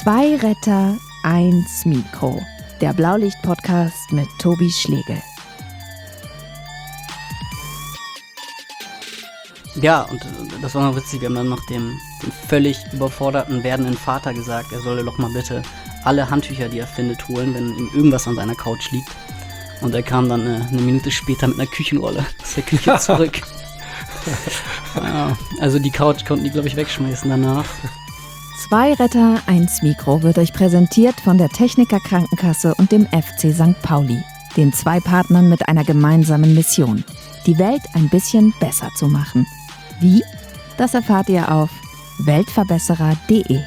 Zwei Retter, eins Mikro. Der Blaulicht-Podcast mit Tobi Schlegel. Ja, und das war noch witzig, wir haben dann noch dem völlig überforderten werdenden Vater gesagt, er solle doch mal bitte alle Handtücher, die er findet, holen, wenn ihm irgendwas an seiner Couch liegt. Und er kam dann eine Minute später mit einer Küchenrolle aus der Küche zurück. Ja, also die Couch konnten die, glaube ich, wegschmeißen danach. Zwei Retter, eins Mikro wird euch präsentiert von der Techniker Krankenkasse und dem FC St. Pauli, den zwei Partnern mit einer gemeinsamen Mission, die Welt ein bisschen besser zu machen. Wie? Das erfahrt ihr auf weltverbesserer.de.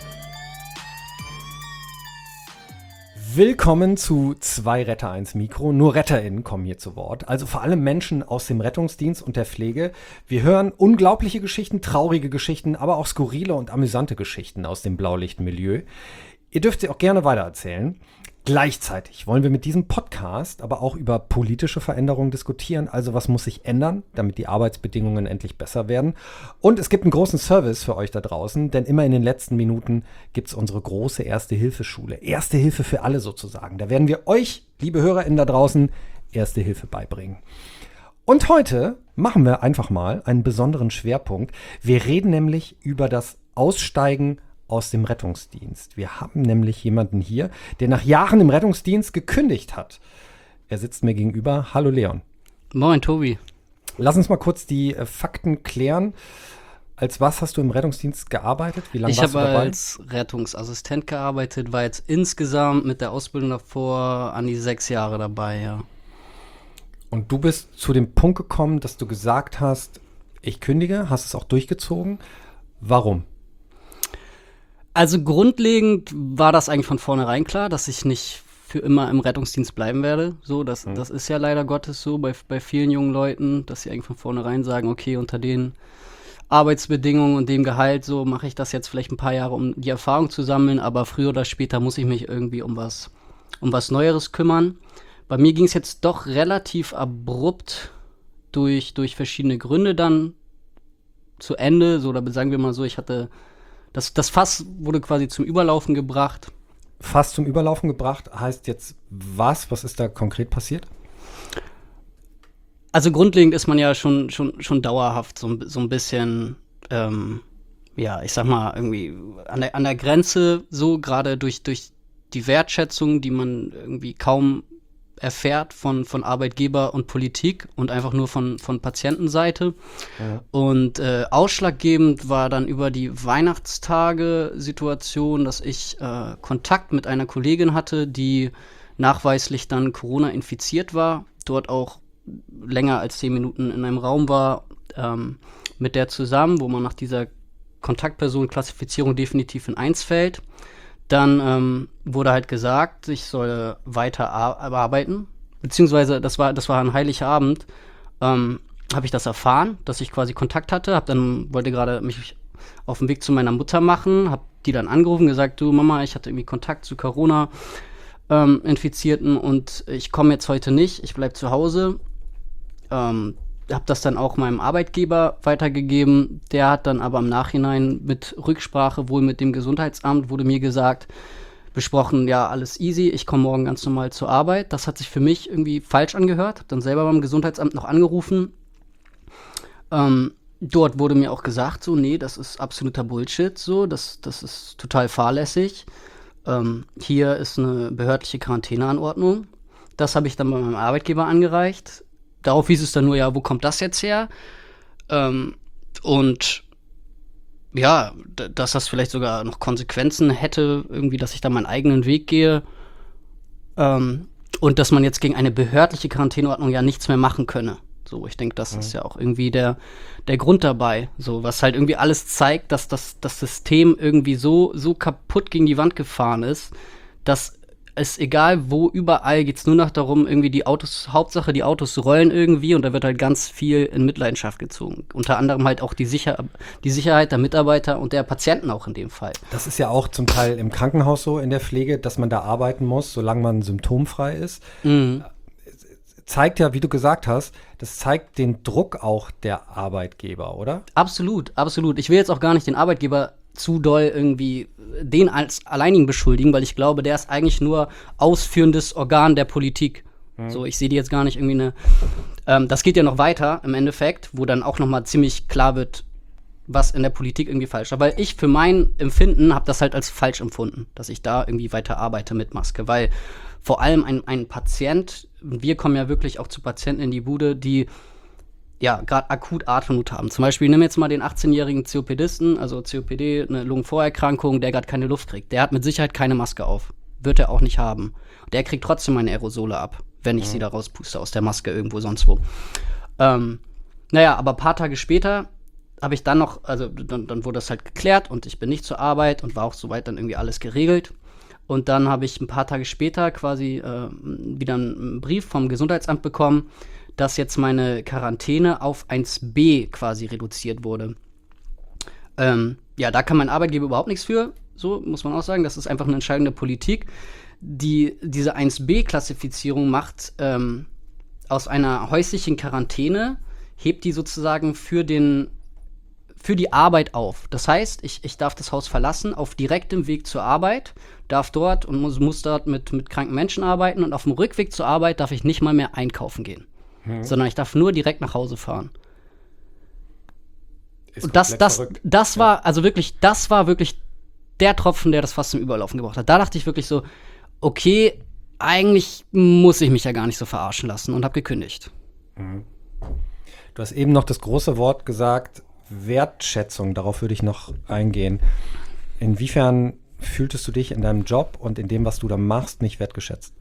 Willkommen zu Zwei Retter, eins Mikro. Nur RetterInnen kommen hier zu Wort. Also vor allem Menschen aus dem Rettungsdienst und der Pflege. Wir hören unglaubliche Geschichten, traurige Geschichten, aber auch skurrile und amüsante Geschichten aus dem Blaulichtmilieu. Ihr dürft sie auch gerne weitererzählen. Gleichzeitig wollen wir mit diesem Podcast aber auch über politische Veränderungen diskutieren. Also was muss sich ändern, damit die Arbeitsbedingungen endlich besser werden. Und es gibt einen großen Service für euch da draußen, denn immer in den letzten Minuten gibt es unsere große Erste-Hilfe-Schule. Erste Hilfe für alle sozusagen. Da werden wir euch, liebe HörerInnen da draußen, Erste Hilfe beibringen. Und heute machen wir einfach mal einen besonderen Schwerpunkt. Wir reden nämlich über das Aussteigen aus dem Rettungsdienst. Wir haben nämlich jemanden hier, der nach Jahren im Rettungsdienst gekündigt hat. Er sitzt mir gegenüber. Hallo Leon. Moin Tobi. Lass uns mal kurz die Fakten klären. Als was hast du im Rettungsdienst gearbeitet? Wie lange warst du dabei? Ich habe als Rettungsassistent gearbeitet, war jetzt insgesamt mit der Ausbildung davor an die 6 Jahre dabei, ja. Und du bist zu dem Punkt gekommen, dass du gesagt hast, ich kündige, hast es auch durchgezogen. Warum? Also grundlegend war das eigentlich von vornherein klar, dass ich nicht für immer im Rettungsdienst bleiben werde. So, das ist ja leider Gottes so bei vielen jungen Leuten, dass sie eigentlich von vornherein sagen, okay, unter den Arbeitsbedingungen und dem Gehalt, so mache ich das jetzt vielleicht ein paar Jahre, um die Erfahrung zu sammeln, aber früher oder später muss ich mich irgendwie um was Neueres kümmern. Bei mir ging es jetzt doch relativ abrupt durch verschiedene Gründe dann zu Ende. So, oder sagen wir mal so, ich hatte das Fass wurde quasi zum Überlaufen gebracht. Fass zum Überlaufen gebracht heißt jetzt was? Was ist da konkret passiert? Also grundlegend ist man ja schon dauerhaft so ein bisschen, ja, ich sag mal, irgendwie an der Grenze, so gerade durch die Wertschätzung, die man irgendwie kaum erfährt von Arbeitgeber und Politik und einfach nur von Patientenseite. Ja. Und ausschlaggebend war dann über die Weihnachtstage-Situation, dass ich Kontakt mit einer Kollegin hatte, die nachweislich dann Corona infiziert war, dort auch länger als 10 Minuten in einem Raum war, mit der zusammen, wo man nach dieser Kontaktperson-Klassifizierung definitiv in 1 fällt. Dann wurde halt gesagt, ich soll weiter arbeiten, beziehungsweise das war ein heiliger Abend, habe ich das erfahren, dass ich quasi Kontakt hatte, wollte gerade mich auf den Weg zu meiner Mutter machen, habe die dann angerufen, gesagt, du Mama, ich hatte irgendwie Kontakt zu Corona-Infizierten und ich komme jetzt heute nicht, ich bleib zu Hause. Habe das dann auch meinem Arbeitgeber weitergegeben. Der hat dann aber im Nachhinein mit Rücksprache, wohl mit dem Gesundheitsamt, wurde mir gesagt, besprochen, ja, alles easy, ich komme morgen ganz normal zur Arbeit. Das hat sich für mich irgendwie falsch angehört. Habe dann selber beim Gesundheitsamt noch angerufen. Dort wurde mir auch gesagt, so, nee, das ist absoluter Bullshit, so, das ist total fahrlässig. Hier ist eine behördliche Quarantäneanordnung. Das habe ich dann bei meinem Arbeitgeber angereicht. Darauf hieß es dann nur, ja, wo kommt das jetzt her? Und ja, dass das vielleicht sogar noch Konsequenzen hätte, irgendwie, dass ich da meinen eigenen Weg gehe. Und dass man jetzt gegen eine behördliche Quarantäneordnung ja nichts mehr machen könne. So, ich denke, das ist ja auch irgendwie der Grund dabei. So, was halt irgendwie alles zeigt, dass das System irgendwie so kaputt gegen die Wand gefahren ist, dass es egal wo, überall geht es nur noch darum, irgendwie die Autos, Hauptsache die Autos rollen irgendwie und da wird halt ganz viel in Mitleidenschaft gezogen. Unter anderem halt auch die Sicherheit der Mitarbeiter und der Patienten auch in dem Fall. Das ist ja auch zum Teil im Krankenhaus so in der Pflege, dass man da arbeiten muss, solange man symptomfrei ist. Mhm. Zeigt ja, wie du gesagt hast, das zeigt den Druck auch der Arbeitgeber, oder? Absolut, absolut. Ich will jetzt auch gar nicht den Arbeitgeber zu doll irgendwie den als alleinigen beschuldigen, weil ich glaube, der ist eigentlich nur ausführendes Organ der Politik. So, ich sehe die jetzt gar nicht irgendwie das geht ja noch weiter im Endeffekt, wo dann auch noch mal ziemlich klar wird, was in der Politik irgendwie falsch war. Weil ich für mein Empfinden habe das halt als falsch empfunden, dass ich da irgendwie weiter arbeite mit Maske. Weil vor allem ein Patient, wir kommen ja wirklich auch zu Patienten in die Bude, die ja gerade akut Atemnot haben. Zum Beispiel, nimm jetzt mal den 18-jährigen COPDisten, also COPD, eine Lungenvorerkrankung, der gerade keine Luft kriegt. Der hat mit Sicherheit keine Maske auf. Wird er auch nicht haben. Der kriegt trotzdem meine Aerosole ab, wenn ich sie da rauspuste aus der Maske irgendwo sonst wo. Naja, aber ein paar Tage später habe ich dann noch, also dann wurde das halt geklärt und ich bin nicht zur Arbeit und war auch soweit dann irgendwie alles geregelt. Und dann habe ich ein paar Tage später quasi wieder einen Brief vom Gesundheitsamt bekommen, dass jetzt meine Quarantäne auf 1b quasi reduziert wurde. Ja, da kann mein Arbeitgeber überhaupt nichts für, so muss man auch sagen. Das ist einfach eine Entscheidung der Politik. Diese 1b-Klassifizierung macht aus einer häuslichen Quarantäne, hebt die sozusagen für die Arbeit auf. Das heißt, ich darf das Haus verlassen, auf direktem Weg zur Arbeit, darf dort und muss dort mit kranken Menschen arbeiten und auf dem Rückweg zur Arbeit darf ich nicht mal mehr einkaufen gehen. Sondern ich darf nur direkt nach Hause fahren. Und das war wirklich der Tropfen, der das fast zum Überlaufen gebracht hat. Da dachte ich wirklich so, okay, eigentlich muss ich mich ja gar nicht so verarschen lassen und habe gekündigt. Du hast eben noch das große Wort gesagt, Wertschätzung. Darauf würde ich noch eingehen. Inwiefern fühltest du dich in deinem Job und in dem, was du da machst, nicht wertgeschätzt?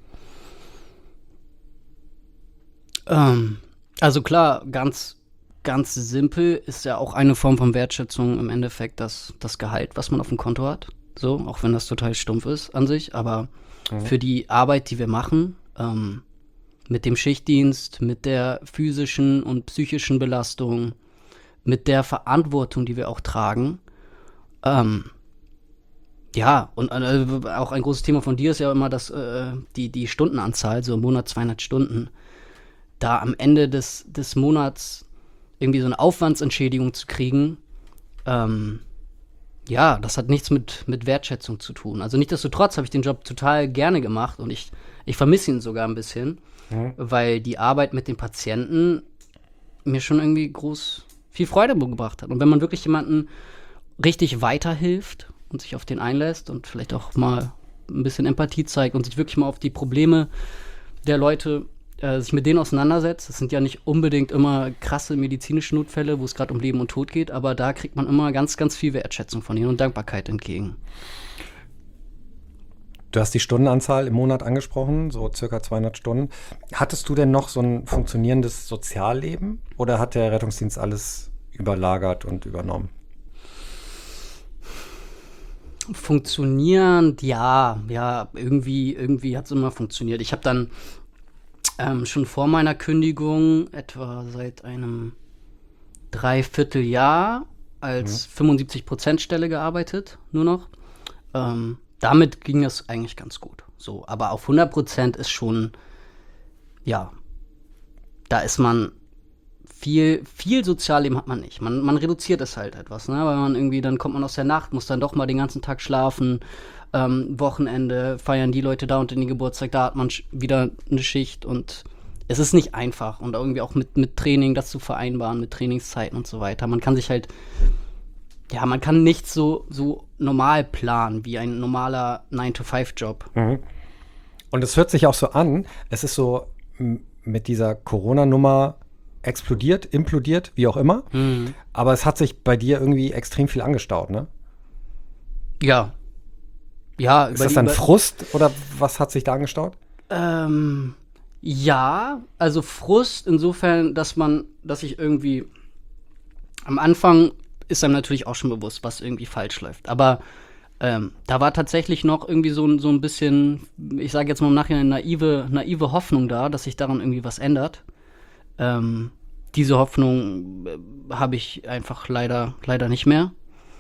Also klar, ganz simpel ist ja auch eine Form von Wertschätzung im Endeffekt das Gehalt, was man auf dem Konto hat. So, auch wenn das total stumpf ist an sich, aber für die Arbeit, die wir machen, mit dem Schichtdienst, mit der physischen und psychischen Belastung, mit der Verantwortung, die wir auch tragen, ja, und auch ein großes Thema von dir ist ja immer die Stundenanzahl, so im Monat 200 Stunden. Da am Ende des Monats irgendwie so eine Aufwandsentschädigung zu kriegen, ja, das hat nichts mit Wertschätzung zu tun. Also nichtsdestotrotz habe ich den Job total gerne gemacht und ich vermisse ihn sogar ein bisschen, weil die Arbeit mit den Patienten mir schon irgendwie viel Freude gebracht hat. Und wenn man wirklich jemanden richtig weiterhilft und sich auf den einlässt und vielleicht auch mal ein bisschen Empathie zeigt und sich wirklich mal auf die Probleme der Leute sich mit denen auseinandersetzt. Das sind ja nicht unbedingt immer krasse medizinische Notfälle, wo es gerade um Leben und Tod geht, aber da kriegt man immer ganz, ganz viel Wertschätzung von ihnen und Dankbarkeit entgegen. Du hast die Stundenanzahl im Monat angesprochen, so circa 200 Stunden. Hattest du denn noch so ein funktionierendes Sozialleben oder hat der Rettungsdienst alles überlagert und übernommen? Funktionierend, ja, irgendwie hat es immer funktioniert. Ich habe dann schon vor meiner Kündigung etwa seit einem Dreivierteljahr als 75%-Stelle gearbeitet, nur noch. Damit ging es eigentlich ganz gut. So, aber auf 100% ist schon, ja, da ist man viel Sozialleben hat man nicht. Man reduziert es halt etwas, ne? Weil man irgendwie, dann kommt man aus der Nacht, muss dann doch mal den ganzen Tag schlafen. Wochenende feiern die Leute da und in den Geburtstag, da hat man wieder eine Schicht und es ist nicht einfach und irgendwie auch mit Training das zu vereinbaren, mit Trainingszeiten und so weiter. Man kann sich halt, ja, man kann nicht so normal planen wie ein normaler 9-to-5-Job. Und es hört sich auch so an, es ist so mit dieser Corona-Nummer explodiert, implodiert, wie auch immer, aber es hat sich bei dir irgendwie extrem viel angestaut, ne? Ja, ist das dann Frust oder was hat sich da angestaut? Ja, also Frust insofern, dass ich irgendwie am Anfang ist einem natürlich auch schon bewusst, was irgendwie falsch läuft. Aber da war tatsächlich noch irgendwie so ein bisschen, ich sage jetzt mal im Nachhinein, naive Hoffnung da, dass sich daran irgendwie was ändert. Diese Hoffnung habe ich einfach leider nicht mehr.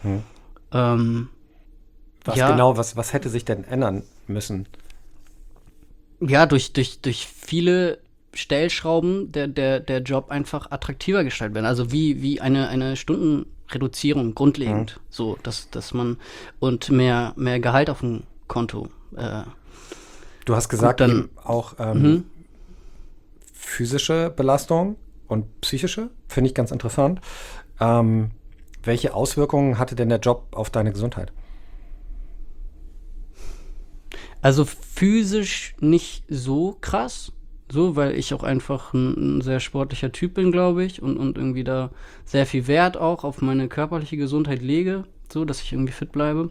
Was hätte sich denn ändern müssen? Ja, durch viele Stellschrauben der Job einfach attraktiver gestaltet werden. Also wie eine Reduzierung grundlegend. So, dass man und mehr Gehalt auf dem Konto. Du hast gesagt, dann, eben auch physische Belastung und psychische, finde ich ganz interessant. Welche Auswirkungen hatte denn der Job auf deine Gesundheit? Also physisch nicht so krass, so, weil ich auch einfach ein sehr sportlicher Typ bin, glaube ich, und irgendwie da sehr viel Wert auch auf meine körperliche Gesundheit lege, so, dass ich irgendwie fit bleibe.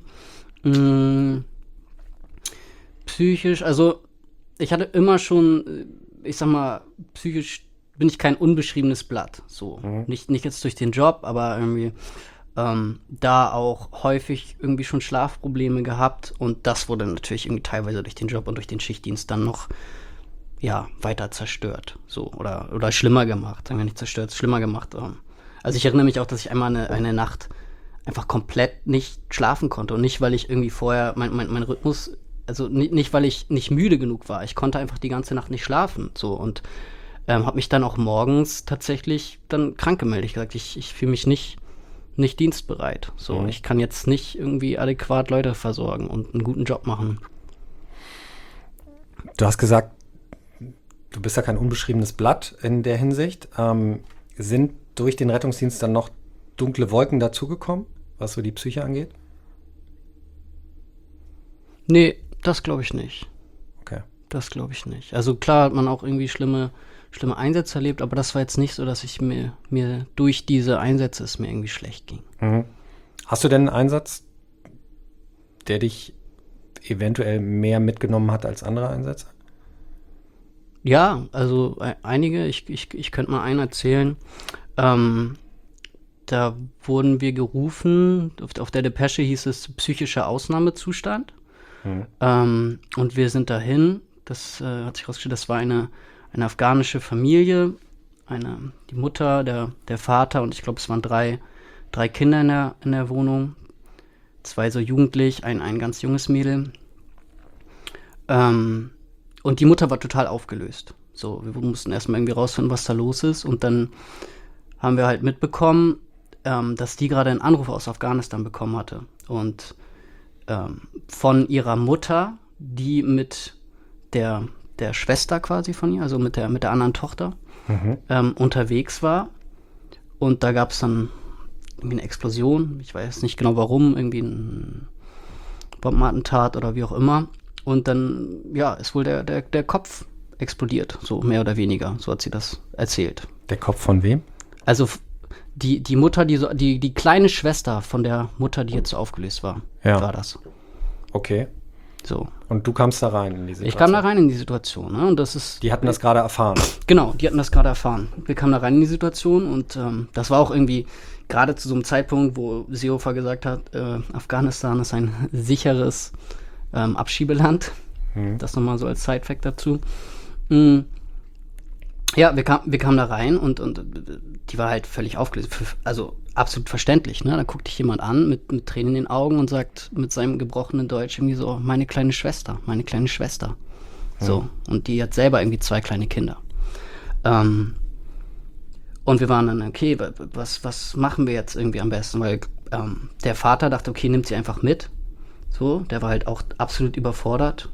Psychisch, also ich hatte immer schon, ich sag mal, psychisch bin ich kein unbeschriebenes Blatt, so. Nicht jetzt durch den Job, aber irgendwie da auch häufig irgendwie schon Schlafprobleme gehabt und das wurde natürlich irgendwie teilweise durch den Job und durch den Schichtdienst dann noch weiter zerstört, so, oder schlimmer gemacht, sagen wir nicht zerstört, schlimmer gemacht. Also ich erinnere mich auch, dass ich einmal eine Nacht einfach komplett nicht schlafen konnte und nicht, weil ich irgendwie vorher mein Rhythmus, also nicht, weil ich nicht müde genug war, ich konnte einfach die ganze Nacht nicht schlafen, so, und habe mich dann auch morgens tatsächlich dann krank gemeldet. Ich gesagt, ich fühle mich nicht dienstbereit. So, ich kann jetzt nicht irgendwie adäquat Leute versorgen und einen guten Job machen. Du hast gesagt, du bist ja kein unbeschriebenes Blatt in der Hinsicht. Sind durch den Rettungsdienst dann noch dunkle Wolken dazugekommen, was so die Psyche angeht? Nee, das glaube ich nicht. Okay. Das glaube ich nicht. Also klar hat man auch irgendwie schlimme Einsätze erlebt, aber das war jetzt nicht so, dass ich mir durch diese Einsätze es mir irgendwie schlecht ging. Hast du denn einen Einsatz, der dich eventuell mehr mitgenommen hat als andere Einsätze? Ja, also einige. Ich könnte mal einen erzählen. Da wurden wir gerufen, auf der Depesche hieß es psychischer Ausnahmezustand. Und wir sind dahin. Das hat sich herausgestellt, das war eine afghanische Familie, die Mutter, der Vater und ich glaube, es waren drei Kinder in der Wohnung, 2 so jugendlich, ein ganz junges Mädel. Und die Mutter war total aufgelöst. So, wir mussten erstmal irgendwie rausfinden, was da los ist und dann haben wir halt mitbekommen, dass die gerade einen Anruf aus Afghanistan bekommen hatte und von ihrer Mutter, die mit der Schwester quasi von ihr, also mit der anderen Tochter, unterwegs war. Und da gab es dann irgendwie eine Explosion. Ich weiß nicht genau warum, irgendwie ein Bombenattentat oder wie auch immer. Und dann, ist wohl der Kopf explodiert, so mehr oder weniger. So hat sie das erzählt. Der Kopf von wem? Also die Mutter, die kleine Schwester von der Mutter, die jetzt so aufgelöst war, war das. Okay. So. Und du kamst da rein in die Situation? Ich kam da rein in die Situation. Ne? Und das ist. Die hatten das gerade erfahren? Genau, die hatten das gerade erfahren. Wir kamen da rein in die Situation und das war auch irgendwie gerade zu so einem Zeitpunkt, wo Seehofer gesagt hat, Afghanistan ist ein sicheres Abschiebeland. Das nochmal so als Side-Fact dazu. Ja, wir kamen da rein und die war halt völlig aufgelöst. Also absolut verständlich, ne? Da guckt dich jemand an mit Tränen in den Augen und sagt mit seinem gebrochenen Deutsch irgendwie so, meine kleine Schwester. So, und die hat selber irgendwie 2 kleine Kinder. Und wir waren dann, okay, was machen wir jetzt irgendwie am besten? Weil der Vater dachte, okay, nimmt sie einfach mit. So, der war halt auch absolut überfordert.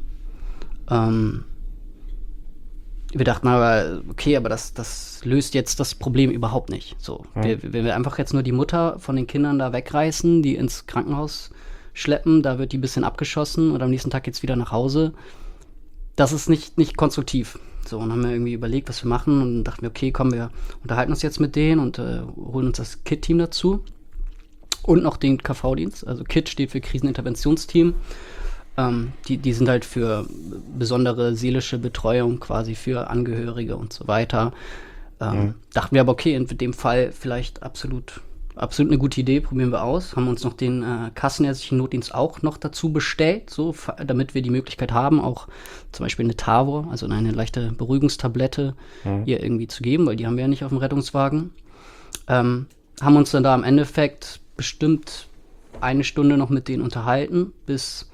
Wir dachten aber, okay, aber das löst jetzt das Problem überhaupt nicht. So, wenn wir einfach jetzt nur die Mutter von den Kindern da wegreißen, die ins Krankenhaus schleppen, da wird die ein bisschen abgeschossen und am nächsten Tag geht's wieder nach Hause. Das ist nicht konstruktiv. So, und haben wir irgendwie überlegt, was wir machen und dann dachten wir, okay, komm, wir unterhalten uns jetzt mit denen und holen uns das KIT-Team dazu und noch den KV-Dienst. Also KIT steht für Kriseninterventionsteam. Die sind halt für besondere seelische Betreuung quasi für Angehörige und so weiter. Dachten wir aber, okay, in dem Fall vielleicht absolut eine gute Idee, probieren wir aus. Haben uns noch den kassenärztlichen Notdienst auch noch dazu bestellt, so, damit wir die Möglichkeit haben, auch zum Beispiel eine Tavor, also eine leichte Beruhigungstablette, ihr irgendwie zu geben, weil die haben wir ja nicht auf dem Rettungswagen. Haben uns dann da im Endeffekt bestimmt 1 Stunde noch mit denen unterhalten, bis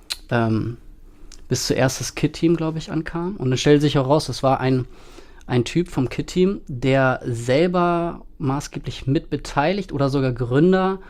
zuerst das KIT-Team, glaube ich, ankam. Und dann stellte sich auch raus, das war ein Typ vom KIT-Team, der selber maßgeblich mitbeteiligt oder sogar Gründer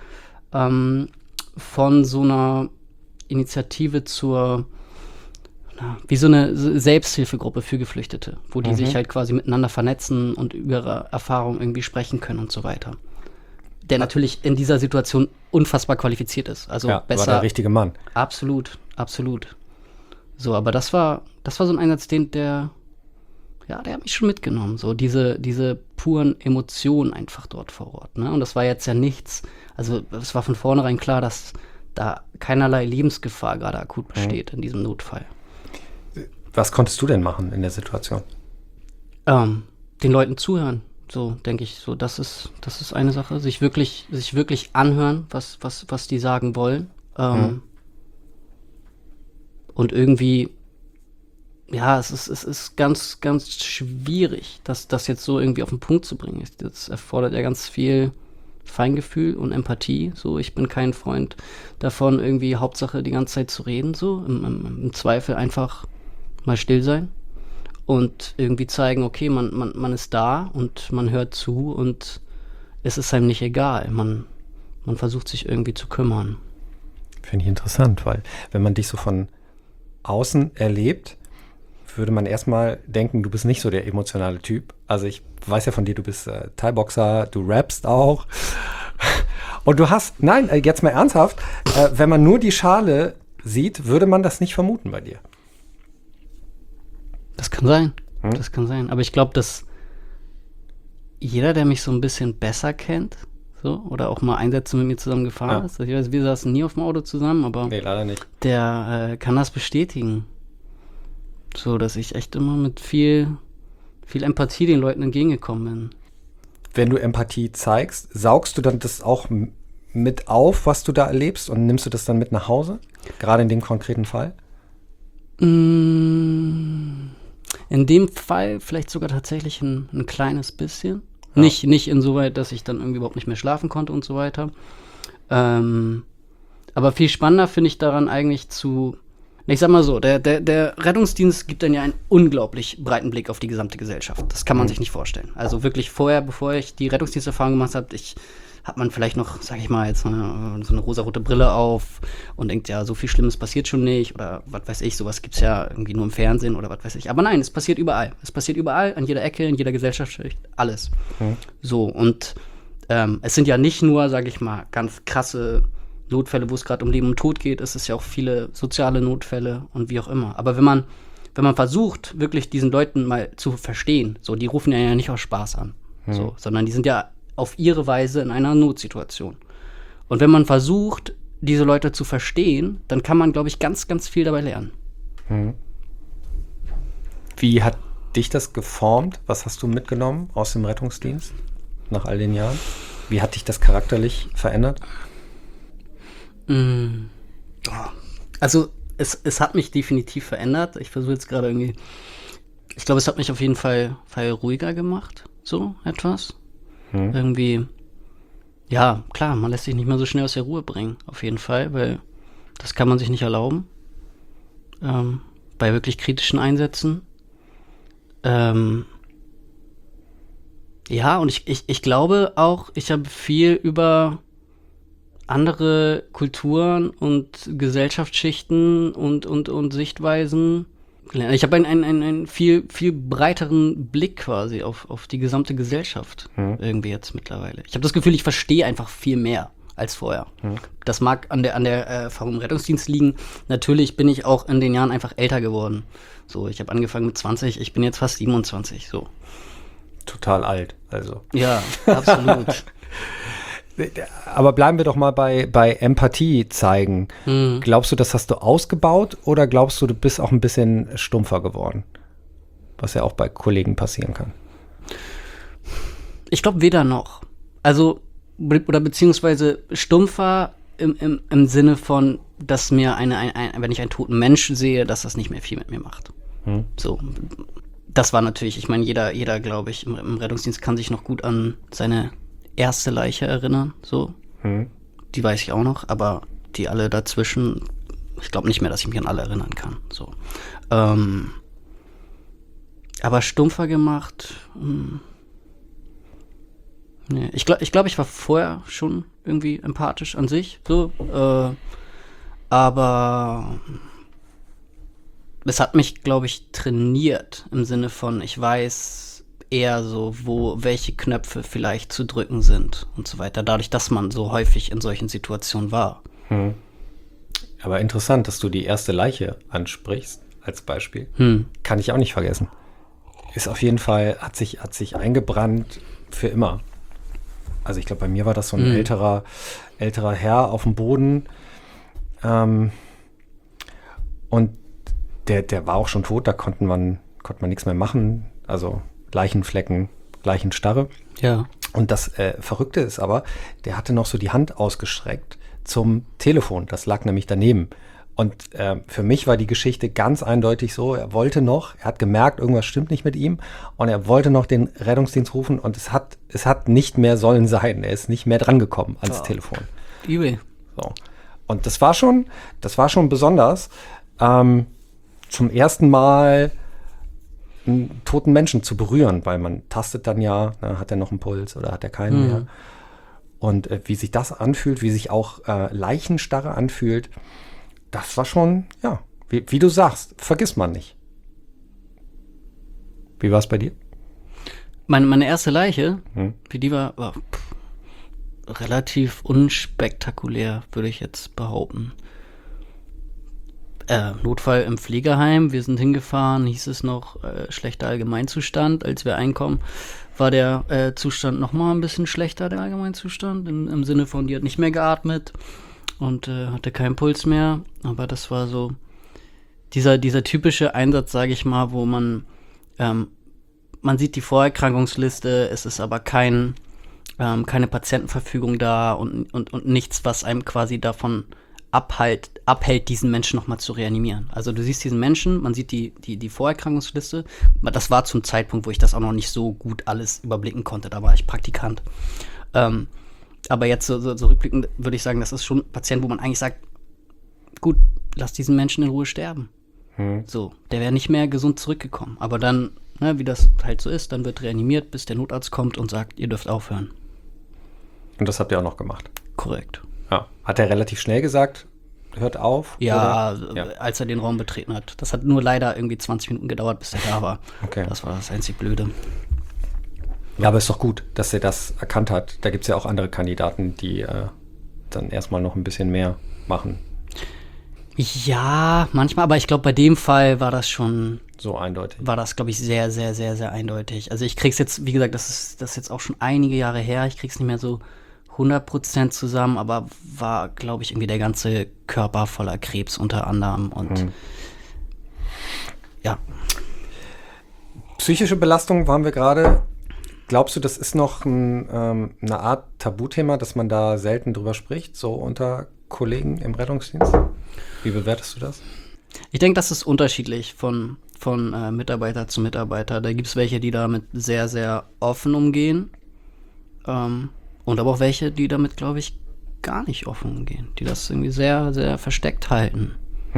von so einer Initiative wie so eine Selbsthilfegruppe für Geflüchtete, wo die sich halt quasi miteinander vernetzen und über ihre Erfahrungen irgendwie sprechen können und so weiter. Der natürlich in dieser Situation unfassbar qualifiziert ist. Also besser. War der richtige Mann. Absolut, absolut. So, aber das war so ein Einsatz, der hat mich schon mitgenommen. So diese puren Emotionen einfach dort vor Ort. Ne? Und das war jetzt ja nichts, also es war von vornherein klar, dass da keinerlei Lebensgefahr gerade akut besteht in diesem Notfall. Was konntest du denn machen in der Situation? Den Leuten zuhören, so denke ich. So, das ist eine Sache. Sich wirklich anhören, was die sagen wollen. Und irgendwie, ja, es ist ganz, ganz schwierig, das jetzt so irgendwie auf den Punkt zu bringen. Das erfordert ja ganz viel Feingefühl und Empathie. So, ich bin kein Freund davon, irgendwie Hauptsache die ganze Zeit zu reden. So, im Zweifel einfach mal still sein und irgendwie zeigen, okay, man ist da und man hört zu und es ist einem nicht egal. Man versucht sich irgendwie zu kümmern. Finde ich interessant, weil wenn man dich so von außen erlebt, würde man erstmal denken, du bist nicht so der emotionale Typ. Also ich weiß ja von dir, du bist Thai-Boxer, du rappst auch. Und du hast, nein, jetzt mal ernsthaft, wenn man nur die Schale sieht, würde man das nicht vermuten bei dir. Das kann sein. Das kann sein. Aber ich glaube, dass jeder, der mich so ein bisschen besser kennt, so, oder auch mal Einsätze mit mir zusammen gefahren ist, ich weiß, wir saßen nie auf dem Auto zusammen, aber nee, leider nicht. Der kann das bestätigen. So, dass ich echt immer mit viel Empathie den Leuten entgegengekommen bin. Wenn du Empathie zeigst, saugst du dann das auch mit auf, was du da erlebst, und nimmst du das dann mit nach Hause? Gerade in dem konkreten Fall? In dem Fall vielleicht sogar tatsächlich ein kleines bisschen. Ja. Nicht insoweit, dass ich dann irgendwie überhaupt nicht mehr schlafen konnte und so weiter. Aber viel spannender finde ich daran eigentlich ich sag mal so, der Rettungsdienst gibt dann ja einen unglaublich breiten Blick auf die gesamte Gesellschaft. Das kann man sich nicht vorstellen. Also wirklich vorher, bevor ich die Rettungsdiensterfahrung gemacht habe, hat man vielleicht noch, sag ich mal, jetzt so eine rosarote Brille auf und denkt, ja, so viel Schlimmes passiert schon nicht oder was weiß ich, sowas gibt's ja irgendwie nur im Fernsehen oder was weiß ich. Aber nein, es passiert überall. Es passiert überall, an jeder Ecke, in jeder Gesellschaftsschicht, alles. So, und es sind ja nicht nur, sag ich mal, ganz krasse Notfälle, wo es gerade um Leben und Tod geht, es ist ja auch viele soziale Notfälle und wie auch immer. Aber wenn man versucht, wirklich diesen Leuten mal zu verstehen, so, die rufen ja nicht aus Spaß an, so, sondern die sind ja auf ihre Weise in einer Notsituation. Und wenn man versucht, diese Leute zu verstehen, dann kann man, glaube ich, ganz, ganz viel dabei lernen. Wie hat dich das geformt? Was hast du mitgenommen aus dem Rettungsdienst nach all den Jahren? Wie hat dich das charakterlich verändert? Also es hat mich definitiv verändert. Ich versuche jetzt gerade irgendwie, ich glaube, es hat mich auf jeden Fall ruhiger gemacht, so etwas. Irgendwie, ja, klar, man lässt sich nicht mehr so schnell aus der Ruhe bringen, auf jeden Fall, weil das kann man sich nicht erlauben. Bei wirklich kritischen Einsätzen. Ja, und ich glaube auch, ich habe viel über andere Kulturen und Gesellschaftsschichten und Sichtweisen gelernt. Ich habe einen viel breiteren Blick quasi auf die gesamte Gesellschaft irgendwie jetzt mittlerweile. Ich habe das Gefühl, ich verstehe einfach viel mehr als vorher. Das mag an der Erfahrung im Rettungsdienst liegen. Natürlich bin ich auch in den Jahren einfach älter geworden. So, ich habe angefangen mit 20, ich bin jetzt fast 27, so. Total alt, also. Ja, absolut. Aber bleiben wir doch mal bei Empathie zeigen. Glaubst du, das hast du ausgebaut oder glaubst du, du bist auch ein bisschen stumpfer geworden? Was ja auch bei Kollegen passieren kann. Ich glaube weder noch. Also, oder beziehungsweise stumpfer im Sinne von, dass mir wenn ich einen toten Menschen sehe, dass das nicht mehr viel mit mir macht. So. Das war natürlich, ich meine, jeder glaube ich, im Rettungsdienst kann sich noch gut an seine erste Leiche erinnern, so. Die weiß ich auch noch, aber die alle dazwischen, ich glaube nicht mehr, dass ich mich an alle erinnern kann, so. Aber stumpfer gemacht, Nee, ich glaube, ich war vorher schon irgendwie empathisch an sich, so, aber es hat mich, glaube ich, trainiert im Sinne von, ich weiß eher so, welche Knöpfe vielleicht zu drücken sind und so weiter, dadurch, dass man so häufig in solchen Situationen war. Aber interessant, dass du die erste Leiche ansprichst, als Beispiel. Kann ich auch nicht vergessen. Ist auf jeden Fall, hat sich eingebrannt für immer. Also ich glaube, bei mir war das so ein älterer Herr auf dem Boden. Und der war auch schon tot, da konnte man nichts mehr machen. Also Leichenflecken, Leichenstarre. Ja. Und das Verrückte ist aber, der hatte noch so die Hand ausgestreckt zum Telefon. Das lag nämlich daneben. Und für mich war die Geschichte ganz eindeutig so, er hat gemerkt, irgendwas stimmt nicht mit ihm und er wollte noch den Rettungsdienst rufen und es hat nicht mehr sollen sein. Er ist nicht mehr drangekommen ans Telefon. Übel. So. Und das war schon besonders, zum ersten Mal einen toten Menschen zu berühren, weil man tastet dann ja, hat er noch einen Puls oder hat er keinen mehr. Und wie sich das anfühlt, wie sich auch Leichenstarre anfühlt, das war schon, ja, wie du sagst, vergisst man nicht. Wie war es bei dir? Meine erste Leiche, wie die war relativ unspektakulär, würde ich jetzt behaupten. Notfall im Pflegeheim, wir sind hingefahren, hieß es noch schlechter Allgemeinzustand. Als wir einkommen, war der Zustand noch mal ein bisschen schlechter, der Allgemeinzustand, im Sinne von, die hat nicht mehr geatmet und hatte keinen Puls mehr. Aber das war so dieser typische Einsatz, sage ich mal, wo man sieht die Vorerkrankungsliste, es ist aber keine Patientenverfügung da und nichts, was einem quasi davon abhält, diesen Menschen nochmal zu reanimieren. Also du siehst diesen Menschen, man sieht die Vorerkrankungsliste. Das war zum Zeitpunkt, wo ich das auch noch nicht so gut alles überblicken konnte. Da war ich Praktikant. Aber jetzt so rückblickend würde ich sagen, das ist schon ein Patient, wo man eigentlich sagt, gut, lass diesen Menschen in Ruhe sterben. So, der wäre nicht mehr gesund zurückgekommen. Aber dann, wie das halt so ist, dann wird reanimiert, bis der Notarzt kommt und sagt, ihr dürft aufhören. Und das habt ihr auch noch gemacht? Korrekt. Ja. Hat er relativ schnell gesagt, hört auf? Ja, als er den Raum betreten hat. Das hat nur leider irgendwie 20 Minuten gedauert, bis er da war. Okay. Das war das einzig Blöde. Ja, aber ist doch gut, dass er das erkannt hat. Da gibt es ja auch andere Kandidaten, die dann erstmal noch ein bisschen mehr machen. Ja, manchmal, aber ich glaube, bei dem Fall war das schon so eindeutig. War das, glaube ich, sehr, sehr, sehr, sehr eindeutig. Also ich krieg's jetzt, wie gesagt, das ist jetzt auch schon einige Jahre her. Ich krieg's nicht mehr so 100% zusammen, aber war, glaube ich, irgendwie der ganze Körper voller Krebs unter anderem und ja. Psychische Belastung waren wir gerade. Glaubst du, das ist noch eine Art Tabuthema, dass man da selten drüber spricht, so unter Kollegen im Rettungsdienst? Wie bewertest du das? Ich denke, das ist unterschiedlich von Mitarbeiter zu Mitarbeiter. Da gibt es welche, die damit sehr, sehr offen umgehen. Und aber auch welche, die damit, glaube ich, gar nicht offen umgehen. Die das irgendwie sehr, sehr versteckt halten.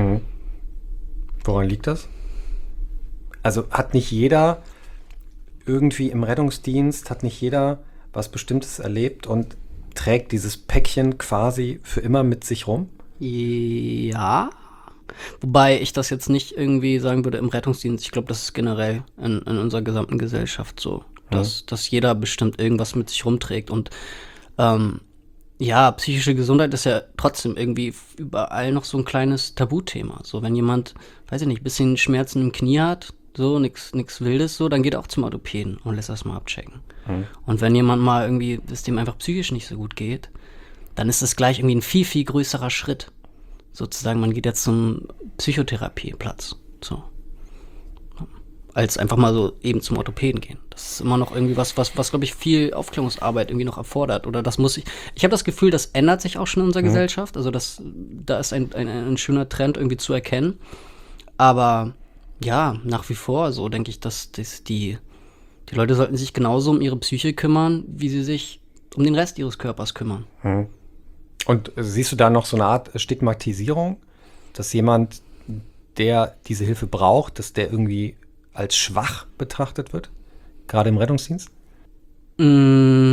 Woran liegt das? Also hat nicht jeder irgendwie im Rettungsdienst, hat nicht jeder was Bestimmtes erlebt und trägt dieses Päckchen quasi für immer mit sich rum? Ja. Wobei ich das jetzt nicht irgendwie sagen würde im Rettungsdienst. Ich glaube, das ist generell in unserer gesamten Gesellschaft so. Dass jeder bestimmt irgendwas mit sich rumträgt. Und ja, psychische Gesundheit ist ja trotzdem irgendwie überall noch so ein kleines Tabuthema. So, wenn jemand, weiß ich nicht, ein bisschen Schmerzen im Knie hat, so, nix Wildes, so, dann geht er auch zum Orthopäden und lässt das mal abchecken. Und wenn jemand mal irgendwie, es dem einfach psychisch nicht so gut geht, dann ist das gleich irgendwie ein viel, viel größerer Schritt. Sozusagen, man geht jetzt zum Psychotherapieplatz. So. Als einfach mal so eben zum Orthopäden gehen. Das ist immer noch irgendwie was glaube ich, viel Aufklärungsarbeit irgendwie noch erfordert. Oder das muss ich habe das Gefühl, das ändert sich auch schon in unserer Gesellschaft. Also da ist ein schöner Trend irgendwie zu erkennen. Aber ja, nach wie vor so denke ich, dass die Leute sollten sich genauso um ihre Psyche kümmern, wie sie sich um den Rest ihres Körpers kümmern. Und siehst du da noch so eine Art Stigmatisierung, dass jemand, der diese Hilfe braucht, dass der irgendwie als schwach betrachtet wird? Gerade im Rettungsdienst?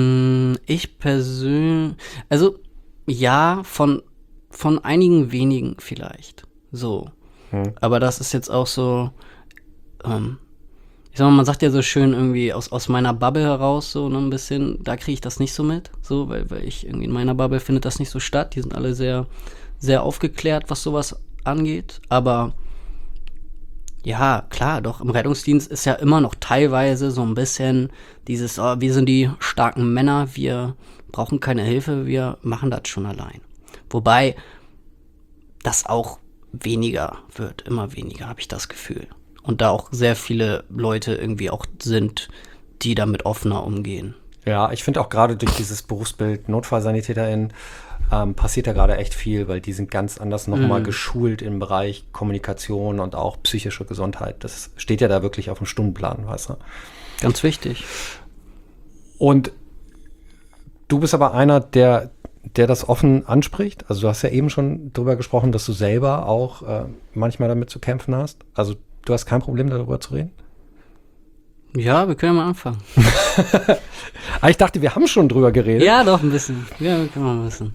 Ich persönlich, also ja, von einigen wenigen vielleicht. So. Aber das ist jetzt auch so, ich sag mal, man sagt ja so schön irgendwie aus meiner Bubble heraus, so ein bisschen, da kriege ich das nicht so mit, so, weil ich irgendwie in meiner Bubble findet das nicht so statt. Die sind alle sehr, sehr aufgeklärt, was sowas angeht. Aber ja, klar, doch, im Rettungsdienst ist ja immer noch teilweise so ein bisschen dieses, oh, wir sind die starken Männer, wir brauchen keine Hilfe, wir machen das schon allein. Wobei das auch weniger wird, immer weniger, habe ich das Gefühl. Und da auch sehr viele Leute irgendwie auch sind, die damit offener umgehen. Ja, ich finde auch gerade durch dieses Berufsbild NotfallsanitäterInnen passiert da gerade echt viel, weil die sind ganz anders nochmal geschult im Bereich Kommunikation und auch psychische Gesundheit. Das steht ja da wirklich auf dem Stundenplan, weißt du? Ganz wichtig. Und du bist aber einer, der das offen anspricht. Also du hast ja eben schon drüber gesprochen, dass du selber auch manchmal damit zu kämpfen hast. Also du hast kein Problem, darüber zu reden? Ja, wir können ja mal anfangen. Ich dachte, wir haben schon drüber geredet. Ja, doch, ein bisschen. Ja, wir können mal ein bisschen.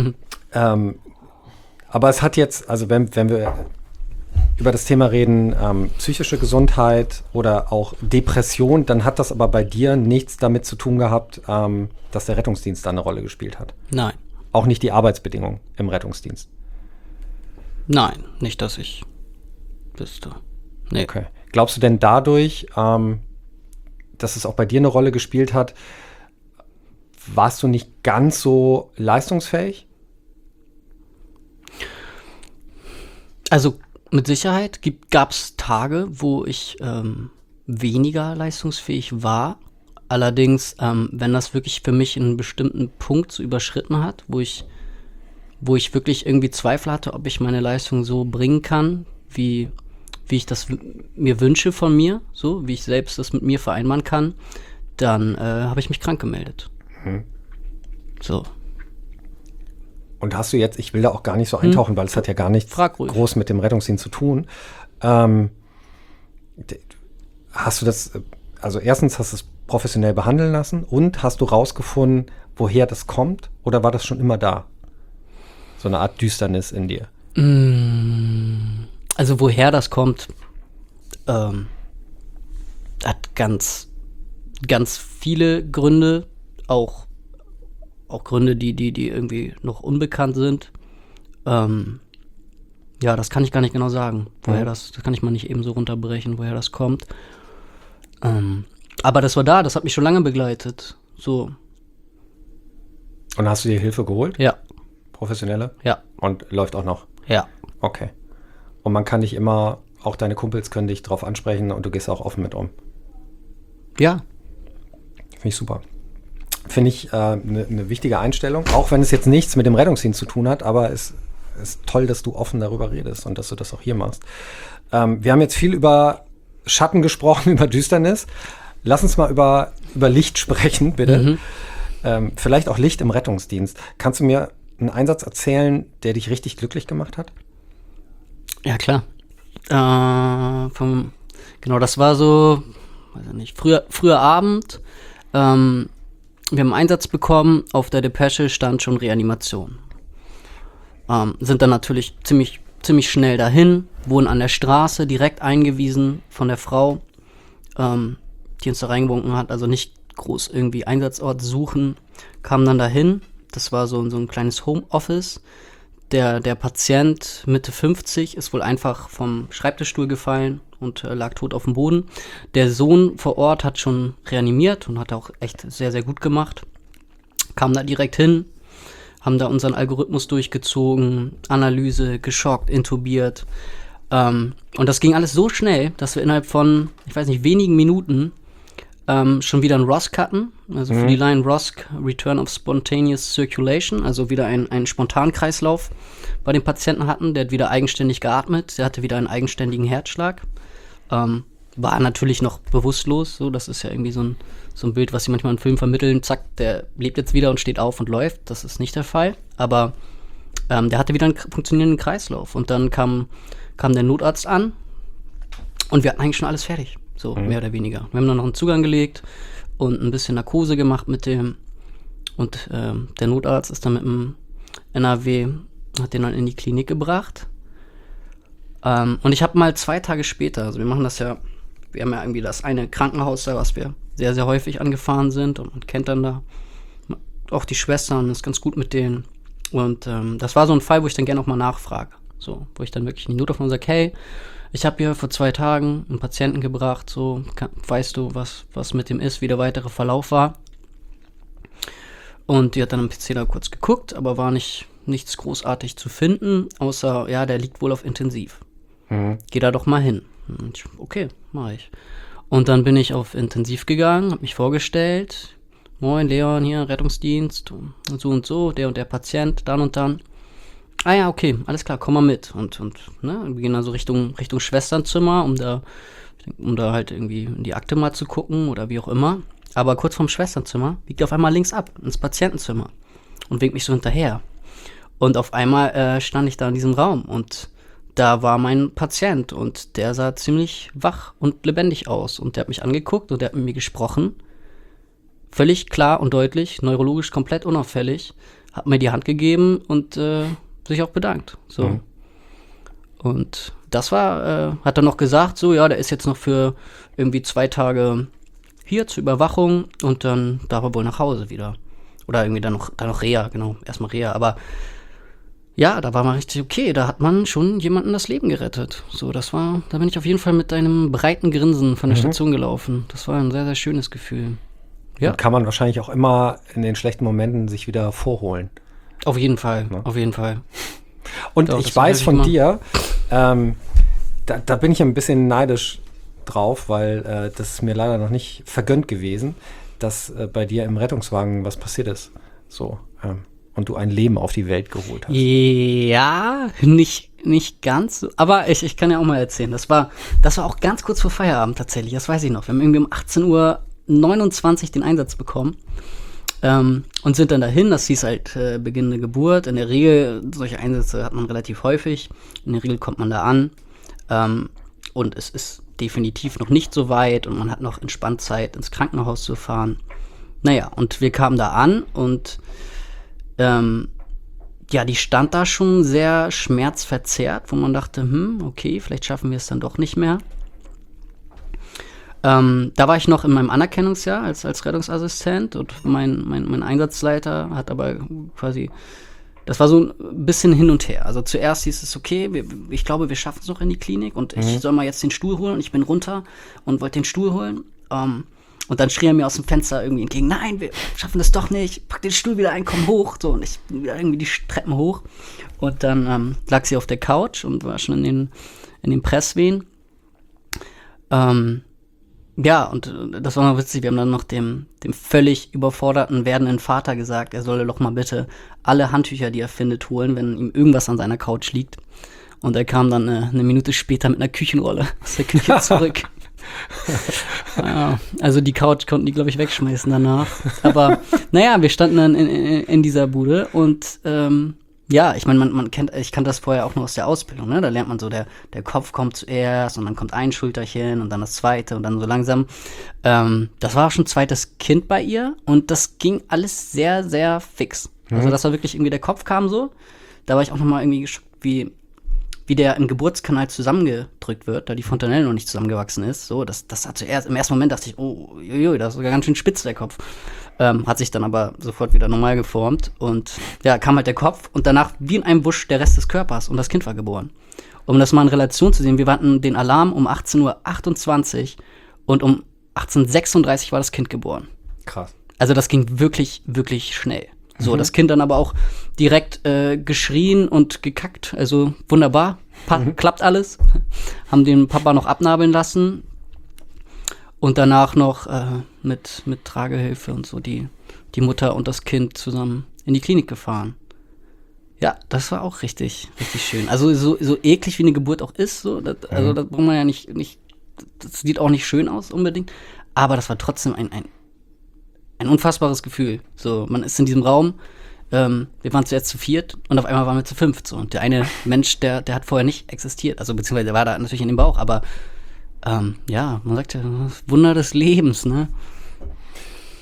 Aber es hat jetzt, also wenn wir über das Thema reden, psychische Gesundheit oder auch Depression, dann hat das aber bei dir nichts damit zu tun gehabt, dass der Rettungsdienst da eine Rolle gespielt hat. Nein. Auch nicht die Arbeitsbedingungen im Rettungsdienst. Nein, nicht, dass ich wüsste. Nee. Okay. Glaubst du denn dadurch, dass es auch bei dir eine Rolle gespielt hat, warst du nicht ganz so leistungsfähig? Also mit Sicherheit gab es Tage, wo ich weniger leistungsfähig war. Allerdings, wenn das wirklich für mich einen bestimmten Punkt so überschritten hat, wo ich wirklich irgendwie Zweifel hatte, ob ich meine Leistung so bringen kann, wie ich das mir wünsche von mir, so wie ich selbst das mit mir vereinbaren kann, dann habe ich mich krank gemeldet. So. Und hast du jetzt, ich will da auch gar nicht so eintauchen, weil es hat ja gar nichts groß mit dem Rettungsdienst zu tun. Hast du das, also erstens hast du es professionell behandeln lassen und hast du rausgefunden, woher das kommt? Oder war das schon immer da? So eine Art Düsternis in dir? Also woher das kommt, hat ganz, ganz viele Gründe, auch Gründe, die irgendwie noch unbekannt sind. Ja, das kann ich gar nicht genau sagen, woher das kann ich mal nicht eben so runterbrechen, woher das kommt. Aber das war da, das hat mich schon lange begleitet. So. Und hast du dir Hilfe geholt? Ja. Professionelle? Ja. Und läuft auch noch? Ja. Okay. Und man kann dich immer, auch deine Kumpels können dich drauf ansprechen und du gehst auch offen mit um? Ja. Finde ich super. Finde ich eine wichtige Einstellung, auch wenn es jetzt nichts mit dem Rettungsdienst zu tun hat, aber es ist toll, dass du offen darüber redest und dass du das auch hier machst. Wir haben jetzt viel über Schatten gesprochen, über Düsternis. Lass uns mal über Licht sprechen, bitte. Vielleicht auch Licht im Rettungsdienst. Kannst du mir einen Einsatz erzählen, der dich richtig glücklich gemacht hat? Ja, klar. Genau, das war so, weiß ich nicht, früher Abend. Wir haben einen Einsatz bekommen, auf der Depesche stand schon Reanimation. Sind dann natürlich ziemlich schnell dahin, wurden an der Straße direkt eingewiesen von der Frau, die uns da reingewunken hat, also nicht groß irgendwie Einsatzort suchen, kamen dann dahin. Das war so ein kleines Homeoffice. Der Patient, Mitte 50, ist wohl einfach vom Schreibtischstuhl gefallen und lag tot auf dem Boden. Der Sohn vor Ort hat schon reanimiert und hat auch echt sehr, sehr gut gemacht. Kam da direkt hin, haben da unseren Algorithmus durchgezogen, Analyse, geschockt, intubiert. Und das ging alles so schnell, dass wir innerhalb von, ich weiß nicht, wenigen Minuten schon wieder einen ROSC hatten, also für die Line ROSC, Return of Spontaneous Circulation, also wieder einen Spontankreislauf bei dem Patienten hatten. Der hat wieder eigenständig geatmet, der hatte wieder einen eigenständigen Herzschlag. War natürlich noch bewusstlos, so, das ist ja irgendwie so ein Bild, was sie manchmal in Filmen vermitteln, zack, der lebt jetzt wieder und steht auf und läuft, das ist nicht der Fall, aber der hatte wieder einen funktionierenden Kreislauf und dann kam der Notarzt an und wir hatten eigentlich schon alles fertig. So, mehr oder weniger. Wir haben dann noch einen Zugang gelegt und ein bisschen Narkose gemacht mit dem. Und der Notarzt ist dann mit dem NRW, hat den dann in die Klinik gebracht. Und ich habe mal 2 Tage später, also wir haben ja irgendwie das eine Krankenhaus da, was wir sehr, sehr häufig angefahren sind und man kennt dann da auch die Schwestern und ist ganz gut mit denen. Und das war so ein Fall, wo ich dann gerne auch mal nachfrage. So, wo ich dann wirklich in die Notaufnahme sage, hey, ich habe hier vor 2 Tagen einen Patienten gebracht, so, weißt du, was mit dem ist, wie der weitere Verlauf war. Und die hat dann am PC da kurz geguckt, aber war nichts großartig zu finden, außer, ja, der liegt wohl auf Intensiv. Geh da doch mal hin. Und ich, okay, mach ich. Und dann bin ich auf Intensiv gegangen, habe mich vorgestellt. Moin, Leon hier, Rettungsdienst und so, der und der Patient, dann und dann. Ah ja, okay, alles klar, komm mal mit. Und ne, wir gehen dann so Richtung Schwesternzimmer, um da halt irgendwie in die Akte mal zu gucken oder wie auch immer. Aber kurz vorm Schwesternzimmer biegt er auf einmal links ab ins Patientenzimmer und winkt mich so hinterher. Und auf einmal stand ich da in diesem Raum und da war mein Patient und der sah ziemlich wach und lebendig aus. Und der hat mich angeguckt und der hat mit mir gesprochen. Völlig klar und deutlich, neurologisch komplett unauffällig. Hat mir die Hand gegeben und sich auch bedankt. So. Und das war, hat er noch gesagt, so, ja, der ist jetzt noch für irgendwie 2 Tage hier zur Überwachung und dann darf er wohl nach Hause wieder. Oder irgendwie dann noch Reha, genau, erstmal Reha. Aber ja, da war man richtig okay, da hat man schon jemanden das Leben gerettet. So, da bin ich auf jeden Fall mit einem breiten Grinsen von der Station gelaufen. Das war ein sehr, sehr schönes Gefühl. Ja. Und kann man wahrscheinlich auch immer in den schlechten Momenten sich wieder vorholen. Auf jeden Fall, ja. Auf jeden Fall. Und doch, ich weiß von dir, da bin ich ein bisschen neidisch drauf, weil das ist mir leider noch nicht vergönnt gewesen, dass bei dir im Rettungswagen was passiert ist. So, und du ein Leben auf die Welt geholt hast. Ja, nicht ganz so. Aber ich kann ja auch mal erzählen. Das war auch ganz kurz vor Feierabend tatsächlich. Das weiß ich noch. Wir haben irgendwie um 18:29 Uhr den Einsatz bekommen. Und sind dann dahin, das hieß halt beginnende Geburt. In der Regel, solche Einsätze hat man relativ häufig. In der Regel kommt man da an. Und es ist definitiv noch nicht so weit und man hat noch entspannt Zeit, ins Krankenhaus zu fahren. Naja, und wir kamen da an und ja, die stand da schon sehr schmerzverzerrt, wo man dachte, okay, vielleicht schaffen wir es dann doch nicht mehr. Da war ich noch in meinem Anerkennungsjahr als Rettungsassistent und mein Einsatzleiter hat aber quasi, das war so ein bisschen hin und her. Also zuerst hieß es, okay, ich glaube, wir schaffen es noch in die Klinik und ich soll mal jetzt den Stuhl holen und ich bin runter und wollte den Stuhl holen. Und dann schrie er mir aus dem Fenster irgendwie entgegen, nein, wir schaffen das doch nicht, pack den Stuhl wieder ein, komm hoch. So, und ich bin wieder irgendwie die Treppen hoch. Und dann lag sie auf der Couch und war schon in den Presswehen. Ja, und das war noch witzig, wir haben dann noch dem völlig überforderten werdenden Vater gesagt, er solle doch mal bitte alle Handtücher, die er findet, holen, wenn ihm irgendwas an seiner Couch liegt. Und er kam dann eine Minute später mit einer Küchenrolle aus der Küche zurück. Ja, also die Couch konnten die, glaube ich, wegschmeißen danach. Aber naja, wir standen dann in dieser Bude und ja, ich meine, ich kannte das vorher auch nur aus der Ausbildung, ne? Da lernt man so, der Kopf kommt zuerst und dann kommt ein Schulterchen und dann das zweite und dann so langsam. Das war auch schon zweites Kind bei ihr und das ging alles sehr, sehr fix. Also das war wirklich irgendwie, der Kopf kam so, da war ich auch nochmal irgendwie geschockt, wie der im Geburtskanal zusammengedrückt wird, da die Fontanelle noch nicht zusammengewachsen ist. So, das hat zuerst, im ersten Moment dachte ich, oh, das ist sogar ganz schön spitz, der Kopf. Hat sich dann aber sofort wieder normal geformt und ja, kam halt der Kopf und danach wie in einem Wusch der Rest des Körpers und das Kind war geboren. Um das mal in Relation zu sehen, wir hatten den Alarm um 18:28 Uhr und um 18:36 Uhr war das Kind geboren. Krass. Also das ging wirklich, wirklich schnell. So, das Kind dann aber auch direkt geschrien und gekackt. Also wunderbar, klappt alles. Haben den Papa noch abnabeln lassen. Und danach noch mit Tragehilfe und so die Mutter und das Kind zusammen in die Klinik gefahren. Ja, das war auch richtig, richtig schön. Also so eklig wie eine Geburt auch ist, so, das braucht man ja nicht, das sieht auch nicht schön aus unbedingt. Aber das war trotzdem ein unfassbares Gefühl. So, man ist in diesem Raum, wir waren zuerst zu 4 und auf einmal waren wir zu 5. So. Und der eine Mensch, der hat vorher nicht existiert. Also beziehungsweise der war da natürlich in dem Bauch, aber ja, man sagt ja, das Wunder des Lebens, ne?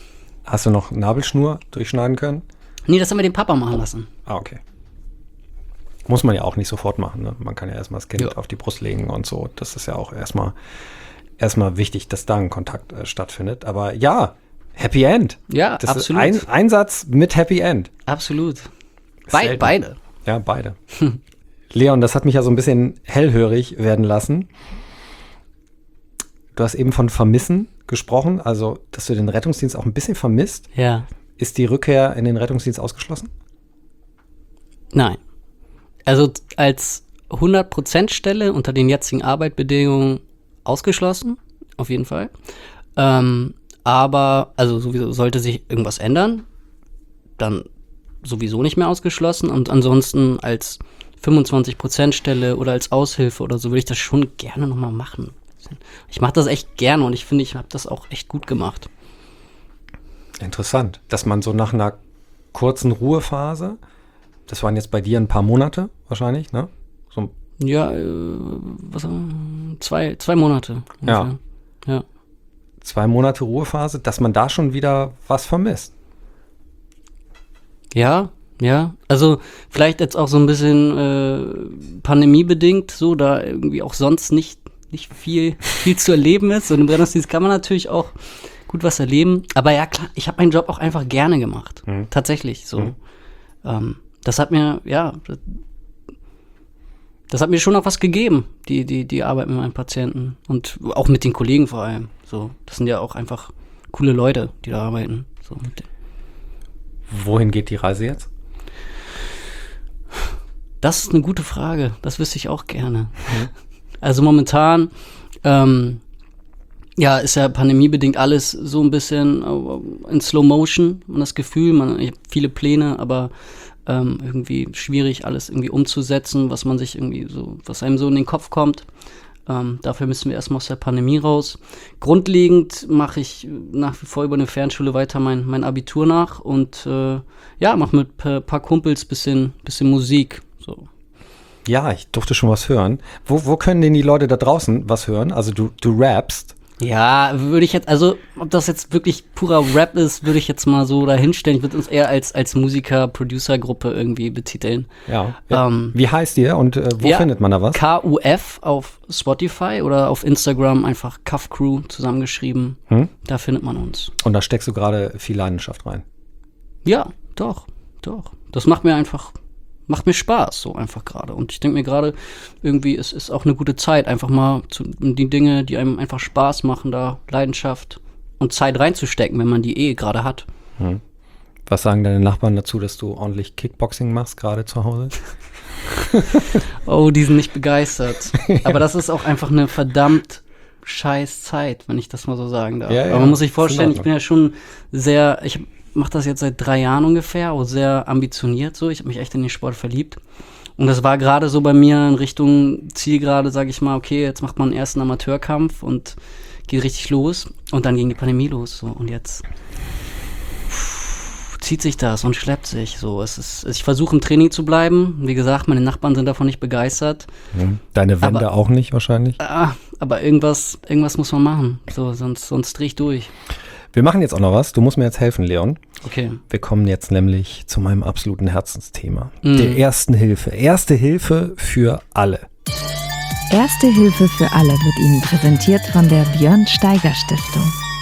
Hast du noch Nabelschnur durchschneiden können? Nee, das haben wir den Papa machen lassen. Ah, okay. Muss man ja auch nicht sofort machen, ne? Man kann ja erstmal das Kind Ja. auf die Brust legen und so. Das ist ja auch erstmal wichtig, dass da ein Kontakt stattfindet. Aber ja, Happy End. Ja, Das absolut. ist ein Einsatz mit Happy End. Absolut. Selten. Beide. Ja, beide. Leon, das hat mich ja so ein bisschen hellhörig werden lassen. Du hast eben von Vermissen gesprochen, also dass du den Rettungsdienst auch ein bisschen vermisst. Ja. Ist die Rückkehr in den Rettungsdienst ausgeschlossen? Nein. Also als 100% Stelle unter den jetzigen Arbeitsbedingungen ausgeschlossen, auf jeden Fall. Aber, also sowieso sollte sich irgendwas ändern, dann sowieso nicht mehr ausgeschlossen. Und ansonsten als 25% Stelle oder als Aushilfe oder so würde ich das schon gerne nochmal machen. Ich mache das echt gerne und ich finde, ich habe das auch echt gut gemacht. Interessant, dass man so nach einer kurzen Ruhephase, das waren jetzt bei dir ein paar Monate wahrscheinlich, ne? So, Ja, 2 Monate ungefähr. Ja. 2 Monate Ruhephase, dass man da schon wieder was vermisst. Ja. Also vielleicht jetzt auch so ein bisschen pandemiebedingt, so da irgendwie auch sonst nicht viel zu erleben ist. Und im Rettungsdienst kann man natürlich auch gut was erleben. Aber ja, klar, ich habe meinen Job auch einfach gerne gemacht. Tatsächlich so. Das hat mir, das hat mir schon auch was gegeben, die Arbeit mit meinen Patienten. Und auch mit den Kollegen vor allem. So, das sind ja auch einfach coole Leute, die da arbeiten. So mit denen. Wohin geht die Reise jetzt? Das ist eine gute Frage. Das wüsste ich auch gerne. Also momentan, ist ja pandemiebedingt alles so ein bisschen in Slow Motion. Man hat das Gefühl, ich habe viele Pläne, aber irgendwie schwierig, alles irgendwie umzusetzen, was einem so in den Kopf kommt. Dafür müssen wir erstmal aus der Pandemie raus. Grundlegend mache ich nach wie vor über eine Fernschule weiter mein Abitur nach und mache mit ein paar Kumpels bisschen Musik. So. Ja, ich durfte schon was hören. Wo können denn die Leute da draußen was hören? Also du rappst. Ja, würde ich jetzt, also ob das jetzt wirklich purer Rap ist, würde ich jetzt mal so dahinstellen. Ich würde uns eher als Musiker-Producer-Gruppe irgendwie betiteln. Ja. Wie heißt ihr und wo findet man da was? KUF auf Spotify oder auf Instagram einfach Cuff Crew zusammengeschrieben. Da findet man uns. Und da steckst du gerade viel Leidenschaft rein. Ja, doch. Das macht mir Spaß, so einfach gerade. Und ich denke mir gerade, irgendwie, es ist auch eine gute Zeit, einfach mal die Dinge, die einem einfach Spaß machen, da Leidenschaft und Zeit reinzustecken, wenn man die gerade hat. Was sagen deine Nachbarn dazu, dass du ordentlich Kickboxing machst, gerade zu Hause? Oh, die sind nicht begeistert. Aber das ist auch einfach eine verdammt scheiß Zeit, wenn ich das mal so sagen darf. Ja, Aber man muss sich ist in vorstellen, ich Ordnung. bin ja schon ich mache das jetzt seit 3 Jahren ungefähr, auch sehr ambitioniert so. Ich habe mich echt in den Sport verliebt. Und das war gerade so bei mir in Richtung Zielgerade, sage ich mal, okay, jetzt macht man einen ersten Amateurkampf und geht richtig los. Und dann ging die Pandemie los. So. Und jetzt zieht sich das und schleppt sich. So. Ich versuche im Training zu bleiben. Wie gesagt, meine Nachbarn sind davon nicht begeistert. Deine Wände auch nicht wahrscheinlich? Aber irgendwas muss man machen. So, sonst drehe ich durch. Wir machen jetzt auch noch was. Du musst mir jetzt helfen, Leon. Okay. Wir kommen jetzt nämlich zu meinem absoluten Herzensthema. Der Ersten Hilfe. Erste Hilfe für alle. Erste Hilfe für alle wird Ihnen präsentiert von der Björn Steiger Stiftung.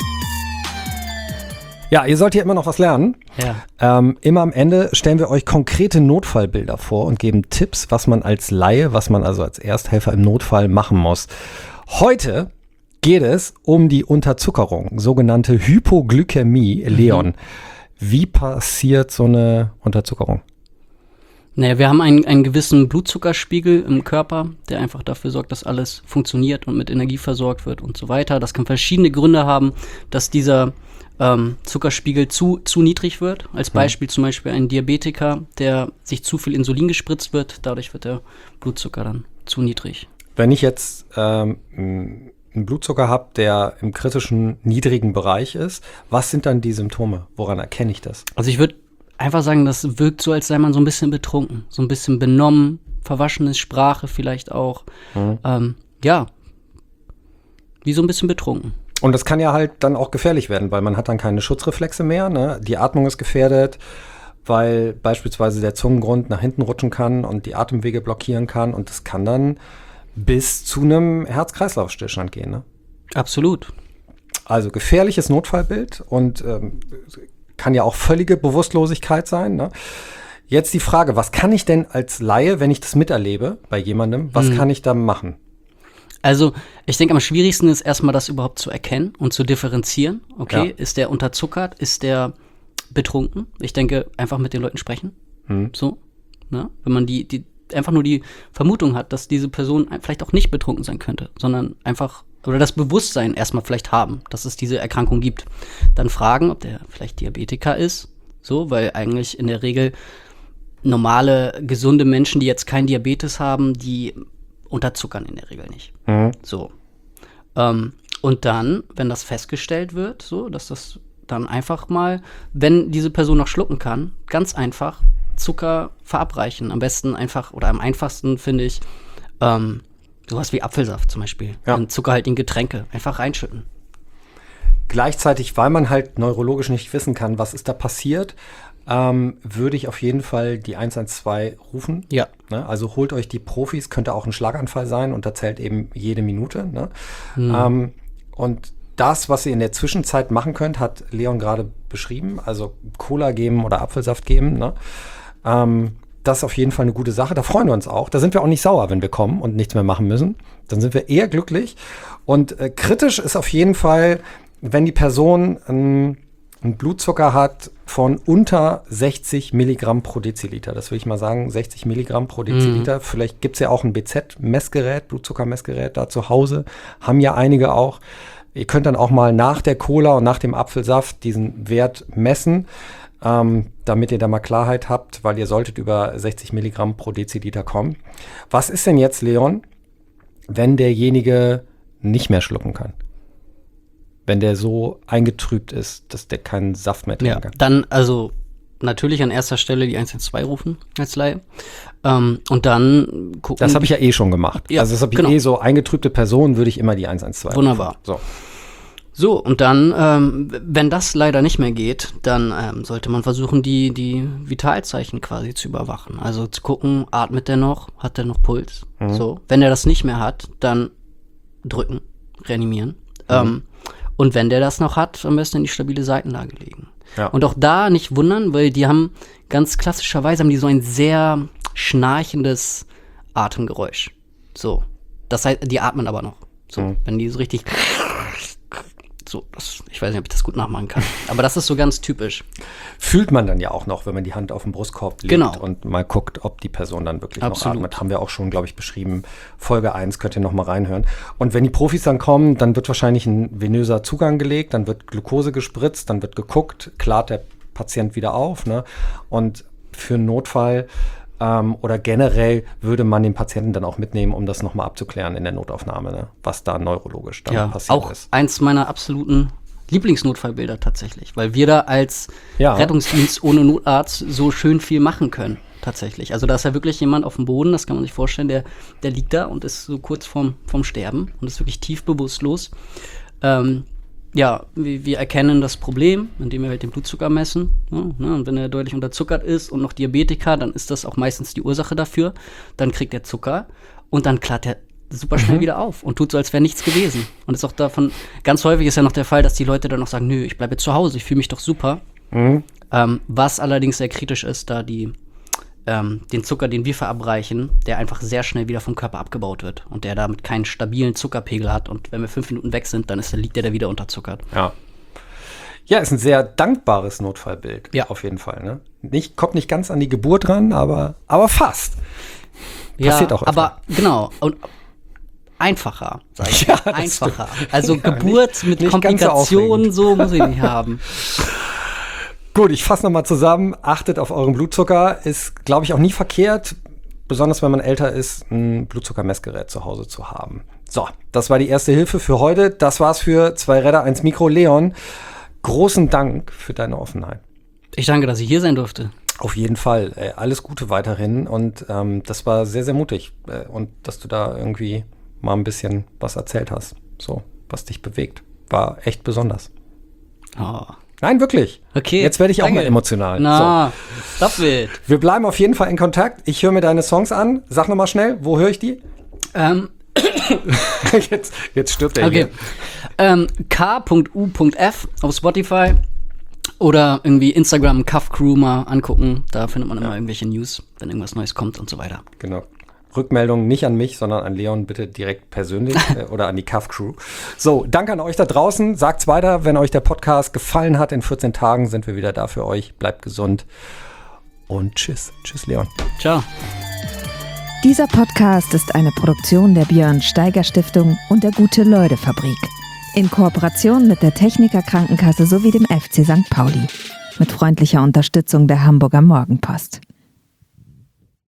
Ja, ihr sollt hier immer noch was lernen. Ja. Immer am Ende stellen wir euch konkrete Notfallbilder vor und geben Tipps, was man als Laie, was man also als Ersthelfer im Notfall machen muss. Heute geht es um die Unterzuckerung, sogenannte Hypoglykämie. Leon, wie passiert so eine Unterzuckerung? Naja, wir haben einen gewissen Blutzuckerspiegel im Körper, der einfach dafür sorgt, dass alles funktioniert und mit Energie versorgt wird und so weiter. Das kann verschiedene Gründe haben, dass dieser Zuckerspiegel zu niedrig wird. Als Beispiel zum Beispiel ein Diabetiker, der sich zu viel Insulin gespritzt wird, dadurch wird der Blutzucker dann zu niedrig. Wenn ich jetzt einen Blutzucker habe, der im kritischen niedrigen Bereich ist, was sind dann die Symptome? Woran erkenne ich das? Also ich würde einfach sagen, das wirkt so, als sei man so ein bisschen betrunken, so ein bisschen benommen, verwaschene Sprache vielleicht auch. Wie so ein bisschen betrunken. Und das kann ja halt dann auch gefährlich werden, weil man hat dann keine Schutzreflexe mehr, ne? Die Atmung ist gefährdet, weil beispielsweise der Zungengrund nach hinten rutschen kann und die Atemwege blockieren kann. Und das kann dann bis zu einem Herz-Kreislauf-Stillstand gehen, ne? Absolut. Also gefährliches Notfallbild und kann ja auch völlige Bewusstlosigkeit sein, ne? Jetzt die Frage, was kann ich denn als Laie, wenn ich das miterlebe bei jemandem, was kann ich da machen? Also, ich denke, am schwierigsten ist erstmal, das überhaupt zu erkennen und zu differenzieren. Okay, Ja. Ist der unterzuckert? Ist der betrunken? Ich denke, einfach mit den Leuten sprechen. So, ne? Wenn man einfach nur die Vermutung hat, dass diese Person vielleicht auch nicht betrunken sein könnte, sondern einfach, oder das Bewusstsein erstmal vielleicht haben, dass es diese Erkrankung gibt. Dann fragen, ob der vielleicht Diabetiker ist. So, weil eigentlich in der Regel normale, gesunde Menschen, die jetzt kein Diabetes haben, die unterzuckern in der Regel nicht. So. Und dann, wenn das festgestellt wird, so, dass das dann einfach mal, wenn diese Person noch schlucken kann, ganz einfach Zucker verabreichen. Am besten einfach, oder am einfachsten finde ich, sowas wie Apfelsaft zum Beispiel. Ja. In zuckerhaltigen Getränke. Einfach reinschütten. Gleichzeitig, weil man halt neurologisch nicht wissen kann, was ist da passiert, würde ich auf jeden Fall die 112 rufen. Ja. Ne? Also holt euch die Profis, könnte auch ein Schlaganfall sein und da zählt eben jede Minute. Ne? Und das, was ihr in der Zwischenzeit machen könnt, hat Leon gerade beschrieben. Also Cola geben oder Apfelsaft geben. Ne? Das ist auf jeden Fall eine gute Sache. Da freuen wir uns auch. Da sind wir auch nicht sauer, wenn wir kommen und nichts mehr machen müssen. Dann sind wir eher glücklich. Und kritisch ist auf jeden Fall, wenn die Person einen Blutzucker hat von unter 60 Milligramm pro Deziliter. Das will ich mal sagen, 60 Milligramm pro Deziliter. Vielleicht gibt es ja auch ein BZ-Messgerät, Blutzuckermessgerät da zu Hause. Haben ja einige auch. Ihr könnt dann auch mal nach der Cola und nach dem Apfelsaft diesen Wert messen, damit ihr da mal Klarheit habt, weil ihr solltet über 60 Milligramm pro Deziliter kommen. Was ist denn jetzt, Leon, wenn derjenige nicht mehr schlucken kann? Wenn der so eingetrübt ist, dass der keinen Saft mehr trinken kann. Dann, also natürlich an erster Stelle die 112 rufen als Laie. Und dann gucken. Das habe ich ja eh schon gemacht. Ja, also das habe ich genau. so eingetrübte Personen würde ich immer die 112 Wunderbar. rufen. So, und dann, wenn das leider nicht mehr geht, dann sollte man versuchen, die Vitalzeichen quasi zu überwachen. Also zu gucken, atmet der noch, hat der noch Puls? So, wenn der das nicht mehr hat, dann drücken, reanimieren. Und wenn der das noch hat, am besten in die stabile Seitenlage legen. Ja. Und auch da nicht wundern, weil die haben ganz klassischerweise so ein sehr schnarchendes Atemgeräusch. So. Das heißt, die atmen aber noch. So. Wenn die so richtig so, ich weiß nicht, ob ich das gut nachmachen kann. Aber das ist so ganz typisch. Fühlt man dann ja auch noch, wenn man die Hand auf den Brustkorb legt Genau. und mal guckt, ob die Person dann wirklich Absolut. noch atmet. Haben wir auch schon, glaube ich, beschrieben. Folge 1 könnt ihr noch mal reinhören. Und wenn die Profis dann kommen, dann wird wahrscheinlich ein venöser Zugang gelegt, dann wird Glucose gespritzt, dann wird geguckt, klart der Patient wieder auf. Ne? Und für einen Notfall oder generell würde man den Patienten dann auch mitnehmen, um das nochmal abzuklären in der Notaufnahme, ne? Was da neurologisch dann passiert auch ist. eins meiner absoluten Lieblingsnotfallbilder tatsächlich, weil wir da als Ja. Rettungsdienst ohne Notarzt so schön viel machen können, tatsächlich. Also da ist ja wirklich jemand auf dem Boden, das kann man sich vorstellen, der liegt da und ist so kurz vorm Sterben und ist wirklich tief bewusstlos. Ja, wir erkennen das Problem, indem wir halt den Blutzucker messen. Ja, ne? Und wenn er deutlich unterzuckert ist und noch Diabetiker, dann ist das auch meistens die Ursache dafür. Dann kriegt er Zucker und dann klart er super schnell wieder auf und tut so, als wäre nichts gewesen. Und ist auch davon, ganz häufig ist ja noch der Fall, dass die Leute dann noch sagen, nö, ich bleibe jetzt zu Hause, ich fühle mich doch super. Was allerdings sehr kritisch ist, da den Zucker, den wir verabreichen, der einfach sehr schnell wieder vom Körper abgebaut wird und der damit keinen stabilen Zuckerpegel hat. Und wenn wir 5 Minuten weg sind, dann liegt der da wieder unterzuckert. Ja, ist ein sehr dankbares Notfallbild. Ja. Auf jeden Fall. Ne? Kommt nicht ganz an die Geburt ran, aber fast. Passiert auch öfter. Aber genau. Und einfacher, sag ich. Ja, das einfacher. stimmt. Also Ja, Geburt mit nicht ganz so Komplikationen, so muss ich nicht haben. Gut, ich fasse nochmal zusammen. Achtet auf euren Blutzucker. Ist, glaube ich, auch nie verkehrt, besonders wenn man älter ist, ein Blutzuckermessgerät zu Hause zu haben. So, das war die erste Hilfe für heute. Das war's für 2 Räder, 1 Mikro. Leon, großen Dank für deine Offenheit. Ich danke, dass ich hier sein durfte. Auf jeden Fall. Alles Gute weiterhin. Und das war sehr, sehr mutig. Und dass du da irgendwie mal ein bisschen was erzählt hast. So, was dich bewegt. War echt besonders. Oh. Nein, wirklich. Okay. Jetzt werde ich auch mal emotional. Na, stop it. Wir bleiben auf jeden Fall in Kontakt. Ich höre mir deine Songs an. Sag nochmal schnell, wo höre ich die? Jetzt stirbt er okay. K.U.F. auf Spotify oder irgendwie Instagram Cuff Crew mal angucken. Da findet man immer irgendwelche News, wenn irgendwas Neues kommt und so weiter. Genau. Rückmeldungen nicht an mich, sondern an Leon bitte direkt persönlich oder an die Cuff Crew. So, danke an euch da draußen. Sagt's weiter, wenn euch der Podcast gefallen hat. In 14 Tagen sind wir wieder da für euch. Bleibt gesund und tschüss. Tschüss, Leon. Ciao. Dieser Podcast ist eine Produktion der Björn Steiger Stiftung und der Gute-Leute-Fabrik. In Kooperation mit der Techniker Krankenkasse sowie dem FC St. Pauli. Mit freundlicher Unterstützung der Hamburger Morgenpost.